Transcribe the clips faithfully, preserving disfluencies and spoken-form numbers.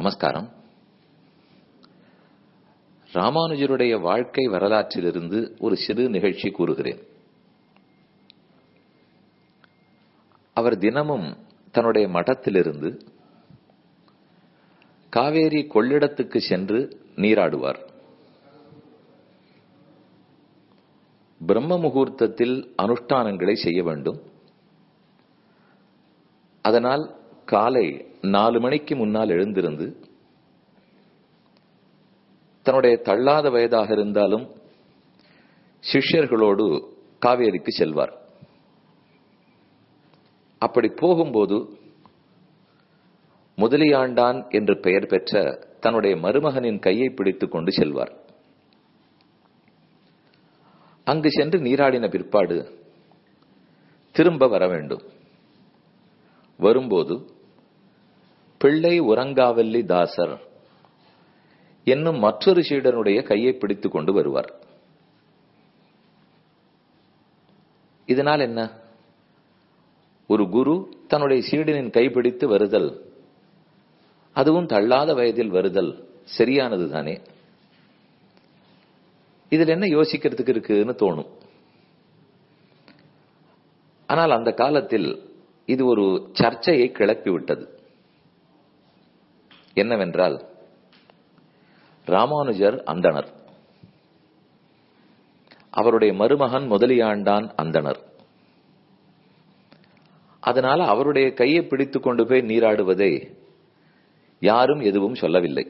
நமஸ்காரம். ராமானுஜருடைய வாழ்க்கை வரலாற்றிலிருந்து ஒரு சிறு நிகழ்ச்சி கூறுகிறேன். அவர் தினமும் தன்னுடைய மடத்திலிருந்து காவேரி கொள்ளிடத்துக்கு சென்று நீராடுவார். பிரம்ம முகூர்த்தத்தில் அனுஷ்டானங்களை செய்ய வேண்டும். அதனால் காலை நாலு மணிக்கு முன்னால் எழுந்திருந்து தன்னுடைய தள்ளாத வயதாக இருந்தாலும் சிஷ்யர்களோடு காவேரிக்கு செல்வார். அப்படி போகும்போது முதலியாண்டான் என்று பெயர் பெற்ற தன்னுடைய மருமகனின் கையை பிடித்துக் கொண்டு செல்வார். அங்கு சென்று நீராடின பிற்பாடு திரும்ப வர வேண்டும். வரும்போது பிள்ளை உறங்காவல்லி தாசர் என்னும் மற்றொரு சீடனுடைய கையை பிடித்துக் கொண்டு வருவார். இதனால் என்ன? ஒரு குரு தன்னுடைய சீடனின் கைப்பிடித்து வருதல், அதுவும் தள்ளாத வயதில் வருதல் சரியானதுதானே. இதில் என்ன யோசிக்கிறதுக்கு இருக்குன்னு தோணும். ஆனால் அந்த காலத்தில் இது ஒரு சர்ச்சையை கிளப்பிவிட்டது. என்னவென்றால், ராமானுஜர் அந்தணர், அவருடைய மருமகன் முதலியாண்டான் அந்தணர். அதனால அவருடைய கையை பிடித்துக் கொண்டு போய் நீராடுவதை யாரும் எதுவும் சொல்லவில்லை.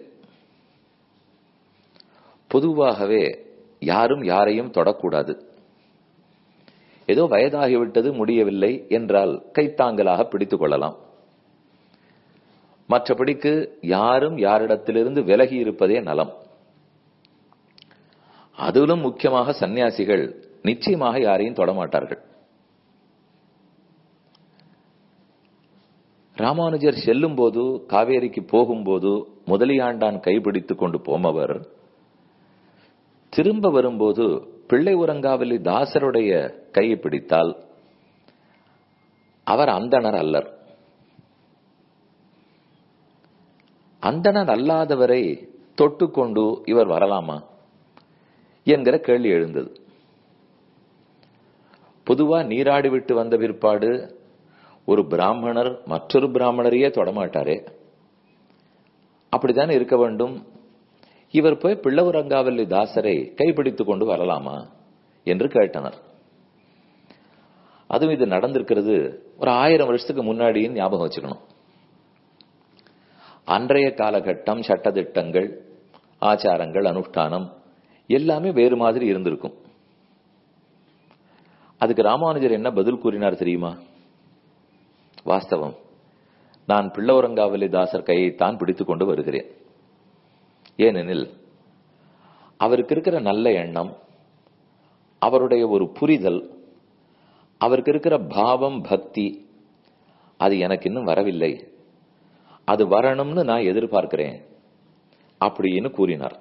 பொதுவாகவே யாரும் யாரையும் தொடக்கூடாது. ஏதோ வயதாகிவிட்டது, முடியவில்லை என்றால் கைத்தாங்கலாக பிடித்துக் கொள்ளலாம். மற்றபடிக்கு யாரும் யாரிடத்திலிருந்து விலகி இருப்பதே நலம். அதிலும் முக்கியமாக சன்னியாசிகள் நிச்சயமாக யாரையும் தொடமாட்டார்கள். ராமானுஜர் செல்லும் போது, காவேரிக்கு போகும்போது முதலியாண்டான் கைப்பிடித்துக் கொண்டு போமவர் திரும்ப வரும்போது பிள்ளை உறங்காவல்லி தாசருடைய கையை பிடித்தால் அவர் அந்தணர் அல்லர். அந்தணர் அல்லாதவரை தொட்டுக்கொண்டு இவர் வரலாமா என்கிற கேள்வி எழுந்தது. பொதுவா நீராடி விட்டு வந்த பிற்பாடு ஒரு பிராமணர் மற்றொரு பிராமணரையே தொடமாட்டாரே, அப்படித்தான் இருக்க வேண்டும். இவர் போய் பிள்ளவுரங்காவல்லி தாசரை கைப்பிடித்துக் கொண்டு வரலாமா என்று கேட்டனர். அதுவும் இது நடந்திருக்கிறது ஒரு ஆயிரம் வருஷத்துக்கு முன்னாடின்னு ஞாபகம் வச்சுக்கணும். அன்றைய காலகட்டம், சட்டதிட்டங்கள், ஆச்சாரங்கள், அனுஷ்டானம் எல்லாமே வேறு மாதிரி இருந்திருக்கும். அதுக்கு ராமானுஜர் என்ன பதில் கூறினார் தெரியுமா? வாஸ்தவம், நான் பிள்ளவுரங்காவல்லி தாசர் கையைத்தான் பிடித்துக் கொண்டு வருகிறேன். ஏனெனில் அவருக்கு இருக்கிற நல்ல எண்ணம், அவருடைய ஒரு புரிதல், அவருக்கு இருக்கிற பாவம், பக்தி, அது எனக்கு இன்னும் வரவில்லை. அது வரணும்னு நான் எதிர்பார்க்கிறேன் அப்படின்னு கூறினார்.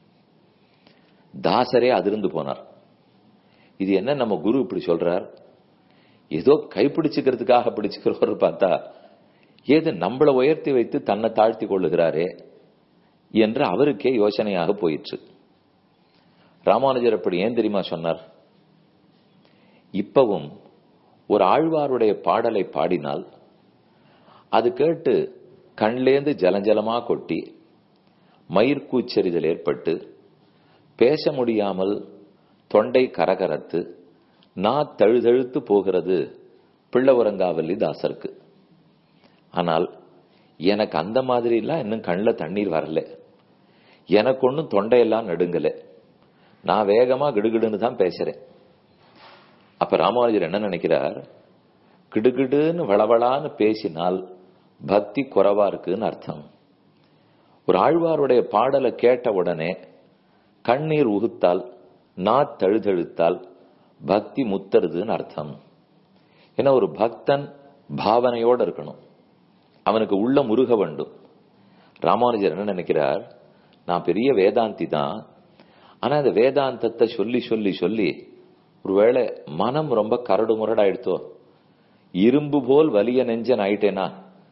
தாசரே அதிர்ந்து போனார். இது என்ன நம்ம குரு இப்படி சொல்றார்? ஏதோ கைப்பிடிச்சுக்கிறதுக்காக பிடிச்சுக்கிறவர் பார்த்தா ஏது நம்மளை உயர்த்தி வைத்து தன்னை தாழ்த்தி கொள்ளுகிறாரே என்று அவருக்கே யோசனையாக போயிற்று. ராமானுஜர் அப்படி ஏன் தெரியுமா சொன்னார்? இப்பவும் ஒரு ஆழ்வாருடைய பாடலை பாடினால் அது கேட்டு கண்லேந்து ஜலஞ்சலமா கொட்டி மயிர்கூச்செறிதல் ஏற்பட்டு பேச முடியாமல் தொண்டை கரகரத்து நா தழுதழுத்து போகிறது பிள்ளவுரங்காவல்லி தாசருக்கு. ஆனால் எனக்கு அந்த மாதிரி எல்லாம் இன்னும் கண்ணில் தண்ணீர் வரல. எனக்கு ஒன்னும் தொண்டையெல்லாம் நடுங்கல. நான் வேகமா கிடுகிடுன்னு தான் பேசுறேன். அப்ப ராமானுஜர் என்ன நினைக்கிறார்? கிடுகிடுன்னு வளவளான்னு பேசினால் பக்தி குறைவா இருக்குன்னு அர்த்தம். ஒரு ஆழ்வாருடைய பாடலை கேட்ட உடனே கண்ணீர் உகுத்தால், நா தழுதழுத்தால் பக்தி முத்தருதுன்னு அர்த்தம். ஏன்னா ஒரு பக்தன் பாவனையோடு இருக்கணும், அவனுக்கு உள்ள முருக வேண்டும். ராமானுஜர் என்ன நினைக்கிறார்? நான் பெரிய வேதாந்தி தான், ஆனா அந்த வேதாந்தத்தை சொல்லி சொல்லி சொல்லி ஒருவேளை மனம் ரொம்ப கரடு முரடாயிடுத்தோ, இரும்பு போல் வலிய நெஞ்சன் ஆயிட்டேனா,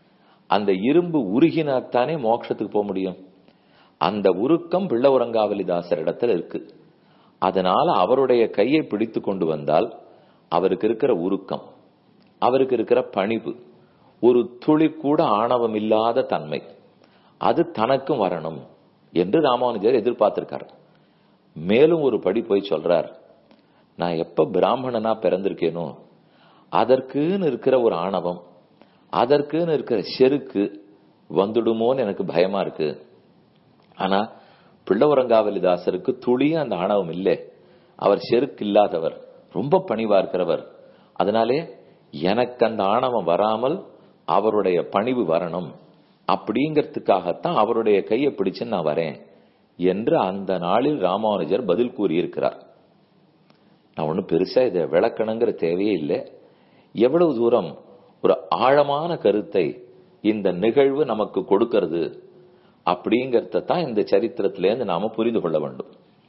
அந்த இரும்பு உருகினாத்தானே மோட்சத்துக்கு போக முடியும். அந்த உருக்கம் பிள்ளவரங்காவலிதாசர் இடத்துல இருக்கு. அதனால அவருடைய கையை பிடித்து கொண்டு வந்தால் அவருக்கு இருக்கிற உருக்கம், அவருக்கு இருக்கிற பணிவு, ஒரு துளி கூட ஆணவம் இல்லாத தன்மை, அது தனக்கும் வரணும் என்று ராமானுஜர் எதிர்பார்த்திருக்கார். மேலும் ஒரு படி போய் சொல்றார், நான் எப்ப பிராமணனா பிறந்திருக்கேனோ அதற்குன்னு இருக்கிற ஒரு ஆணவம், அதற்குன்னு இருக்கிற செருக்கு வந்துடுமோன்னு எனக்கு பயமா இருக்கு. ஆனா பிள்ளவரங்காவலிதாசருக்கு துளியும் அந்த ஆணவம் இல்லை. அவர் செருக்கு இல்லாதவர், ரொம்ப பணிவா இருக்கிறவர். அதனாலே எனக்கு அந்த ஆணவம் வராமல் அவருடைய பணிவு வரணும் அப்படிங்கிறதுக்காகத்தான் அவருடைய கையை பிடிச்சு நான் வரேன் என்று அந்த நாளில் ராமானுஜர் பதில் கூறியிருக்கிறார். நான் ஒன்னும் பெருசா இதை விளக்கணுங்கிற தேவையே இல்லை. எவ்வளவு தூரம் ஒரு ஆழமான கருத்தை இந்த நிகழ்வு நமக்கு கொடுக்கிறது அப்படிங்கறத தான் இந்த சரித்திரத்திலேருந்து நாம புரிந்து கொள்ள வேண்டும்.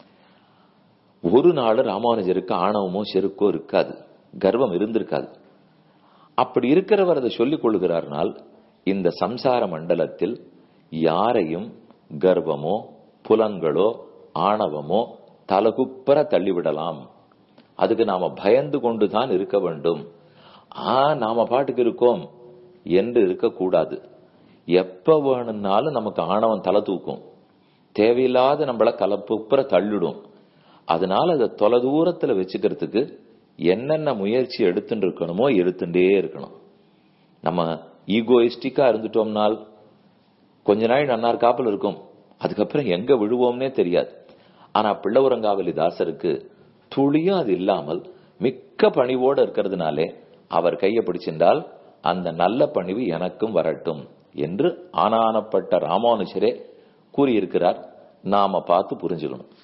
ஒரு நாள் ராமானுஜருக்கு ஆணவமோ செருக்கோ இருக்காது, கர்வம் இருந்திருக்காது. அப்படி இருக்கிறவர் அதை சொல்லிக் கொள்கிறார்னால் இந்த சம்சார மண்டலத்தில் யாரையும் கர்வமோ புலன்களோ ஆணவமோ தலகுப்பர தள்ளிவிடலாம். அதுக்கு நாம பயந்து கொண்டுதான் இருக்க வேண்டும். ஆ நாம பாட்டுக்கு இருக்கோம் என்று இருக்கக்கூடாது. எப்ப வேணும்னாலும் நமக்கு ஆணவம் தலை தூக்கும், தேவையில்லாத நம்மள கலப்புப்புற தள்ளிடும். அதனால அதை தொலை தூரத்துல வச்சுக்கிறதுக்கு என்னென்ன முயற்சி எடுத்துட்டு இருக்கணுமோ எடுத்துட்டே இருக்கணும். நம்ம ஈகோயிஸ்டிக்கா இருந்துட்டோம்னால் கொஞ்ச நாள் நன்னார் காப்பல் இருக்கும், அதுக்கப்புறம் எங்க விழுவோம்னே தெரியாது. ஆனா பிள்ளவரங்காவலி தாசருக்கு துளியும் அது இல்லாமல் மிக்க பணிவோடு இருக்கிறதுனாலே அவர் கையை பிடிச்சிருந்தால் அந்த நல்ல பணிவு எனக்கும் வரட்டும் என்று ஆனானப்பட்ட ராமானுஜரே கூறியிருக்கிறார். நாம பார்த்து புரிஞ்சுக்கணும்.